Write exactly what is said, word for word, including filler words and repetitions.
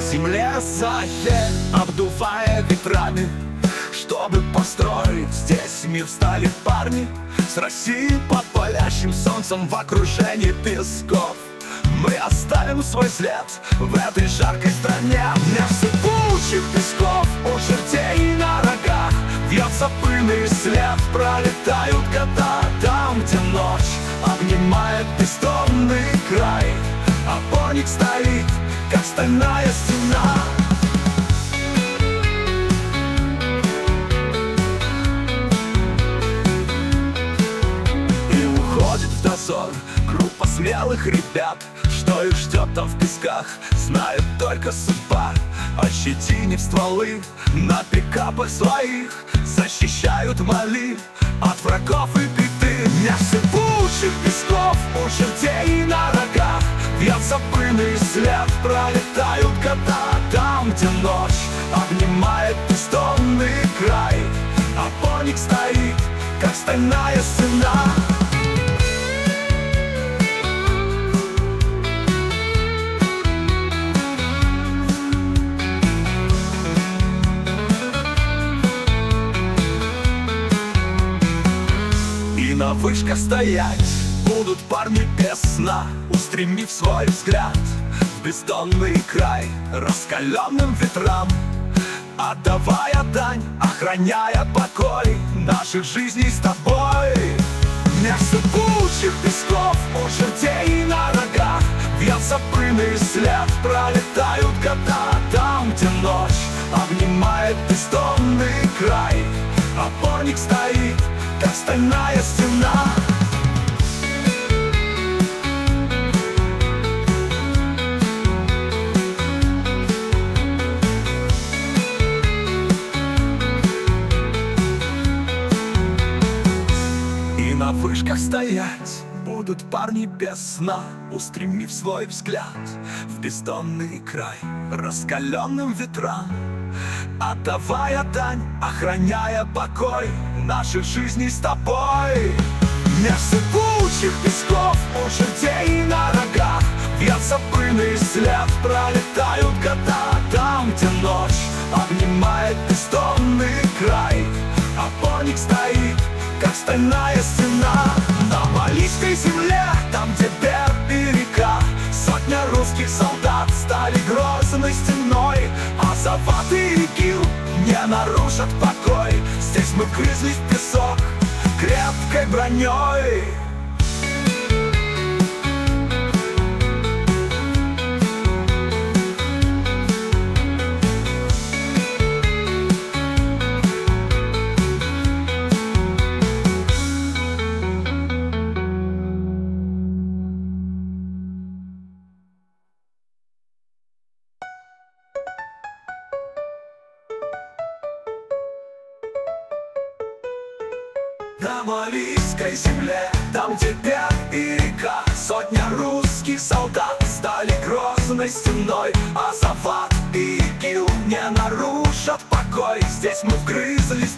земле сахе, обдувая ветрами, чтобы построить здесь мир, встали парни с России под палящим солнцем в окружении песков. Мы оставим свой след в этой жаркой стране. Мне сыпучих песков у чертей на рогах вьется пыльный след, пролетают года там, где ночь обнимает бездонный край. Опорник стоит, как стальная стена. И уходит в дозор группа смелых ребят. Что их ждет там в песках, знает только судьба. Ощетинив стволы на пикапах своих, защищают Мали от врагов и беды. Меж сыпучих песков у чертей на рогах вьется пыльный след, пролетают года там, где ночь обнимает бездонный край. Опорник стоит, как стальная стена. На вышках стоять будут парни без сна, устремив свой взгляд в бездонный край, раскаленным ветрам, отдавая дань, охраняя покой наших жизней с тобой. Меж сыпучих песков у чертей на рогах вьется пыльный след, пролетают года там, где ночь обнимает бездонный край. Опорник стоит, как стальная стена. И на вышках стоять будут парни без сна, устремив свой взгляд в бездонный край, раскаленным ветрам, отдавая дань, охраняя покой наших жизней с тобой. Меж сыпучих песков у чертей на рогах вьется пыльный след, пролетают года там, где ночь обнимает бездонный край. Опорник стоит, как стальная стена. На малийской земле, там, где берег и река, сотня русских солдат стали грозной стеной. Азават и ИГИЛ не нарушат покой. Здесь мы вгрызлись в песок крепкой броней. На малийской земле, там, где берег и река, сотня русских солдат стали грозной стеной. Азават и ИГИЛ не нарушат покой. Здесь мы вгрызлись